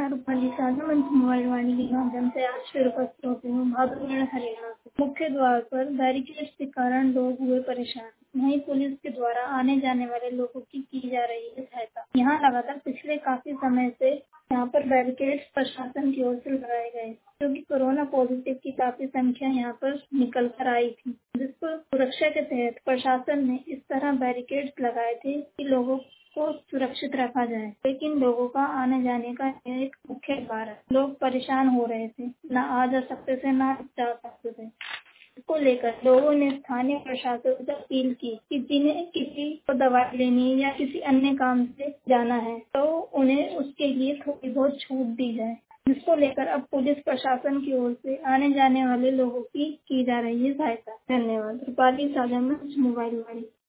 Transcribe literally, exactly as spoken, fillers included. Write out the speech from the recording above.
मैं रूपाली साझा मंच मोबाइल वाणी के माध्यम से आज फिर उपस्थित होती हूँ भादुगढ़ हरियाणा से। मुख्य द्वार पर बैरिकेड्स के कारण लोग हुए परेशान। वहीं पुलिस के द्वारा आने जाने वाले लोगों की की जा रही है सहायता। यहाँ लगातार पिछले काफी समय से यहाँ पर बैरिकेड्स प्रशासन की ओर से लगाए गए, क्योंकि कोरोना पॉजिटिव की काफी संख्या यहाँ पर निकल कर आई थी, जिसको सुरक्षा के तहत प्रशासन ने इस तरह बैरिकेड्स लगाए थे कि लोगों को सुरक्षित रखा जाए। लेकिन लोगों का आने जाने का एक मुख्य द्वार है। लोग परेशान हो रहे थे, न आ जा सकते थे, न जा सकते थे। इसको लेकर लोगों ने स्थानीय प्रशासन से अपील की कि जिन्हें किसी को दवाई लेनी या किसी अन्य काम से जाना है तो उन्हें उसके लिए थोड़ी बहुत छूट दी जाए, जिसको लेकर अब पुलिस प्रशासन की ओर से आने जाने वाले लोगों की की जा रही है सहायता। धन्यवाद। रूपाली साझा मंच मोबाइल वाणी।